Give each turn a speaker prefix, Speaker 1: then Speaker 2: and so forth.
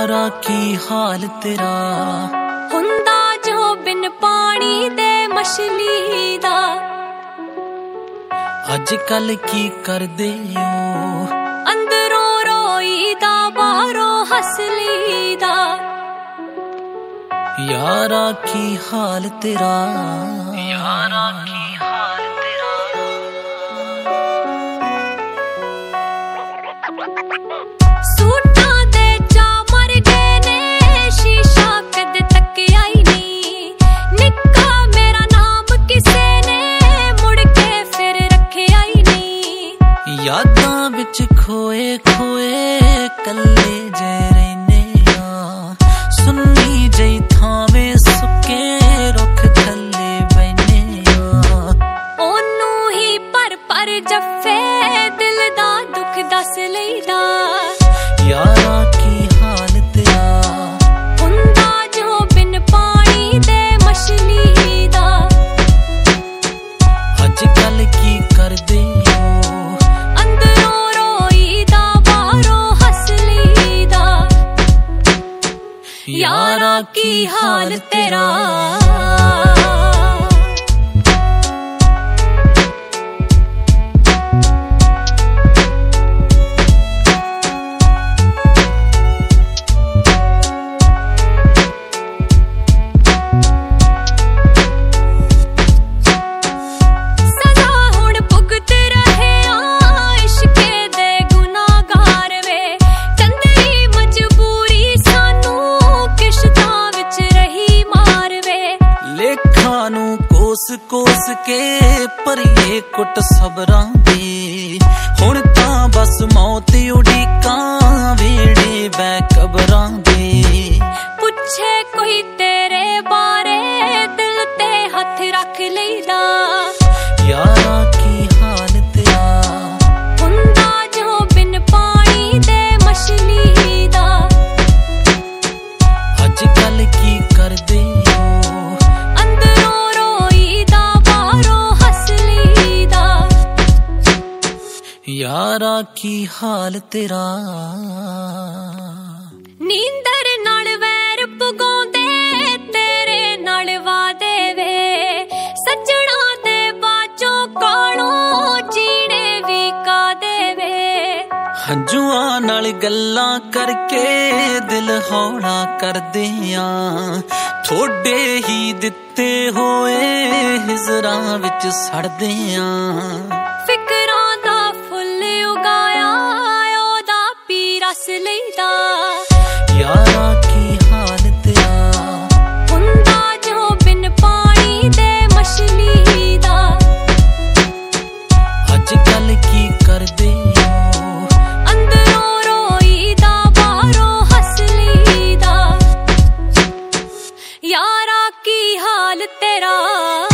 Speaker 1: यारा की हाल तेरा
Speaker 2: हुंदा जो बिन पानी दे मछली दा।
Speaker 1: अजकल की कर दे
Speaker 2: अंदरों रोई दा बाहरों हसली दा।
Speaker 1: यारा की हाल तेरा, यारा की हाल तेरा।
Speaker 2: सूटां दे चा मर गए ने शीशा कदे तक आई नी। निक्का मेरा नाम किसे ने मुड़ के फिर रखे आई नी।
Speaker 1: यादां विच खोए खोए कल्ले जे रहने आ। सुन्नी जई थावे सुके रुख थल्ले बैने आ।
Speaker 2: ओनू ही पर जफ्फे दिल दा दुख दस लईदा।
Speaker 1: यारा की हाल तेरा
Speaker 2: हुंदा जो बिन पानी दे मछली दा।
Speaker 1: अजकल की कर दे
Speaker 2: अंदरों रोई दा बाहरों हसली दा। यारा की हाल तेरा।
Speaker 1: कोस कोस के भरीए कुट सबरां दे। हुण तां बस मौत उड़ीकां वेड़े बै कबरां दे।
Speaker 2: पुछे कोई तेरे बारे दिल ते हथ रख लईदा।
Speaker 1: यारा की हाल तेरा
Speaker 2: हुंदा जो बिन पानी दे मछली दा।
Speaker 1: अजकल की कर दे यारा की हाल तेरा।
Speaker 2: नींदर नाल वैर पगौंदे तेरे नाल वादे वे। सजना दे बाचों कोलों जीने भी कादे वे।
Speaker 1: हंजुआं नाल गल्लां करके दिल हौला कर दियां। थोड़े ही दिते होए हिजरां विच सड़दियां।
Speaker 2: फिकरां दा फुल उगाया ओदा पी रस लईदा।
Speaker 1: यारा की हाल तेरा
Speaker 2: हुंदा जो बिन पानी दे मछली दा।
Speaker 1: अजकल की कर दे
Speaker 2: अंदरों रोई दा बाहरों हसली दा। यारा की हाल तेरा।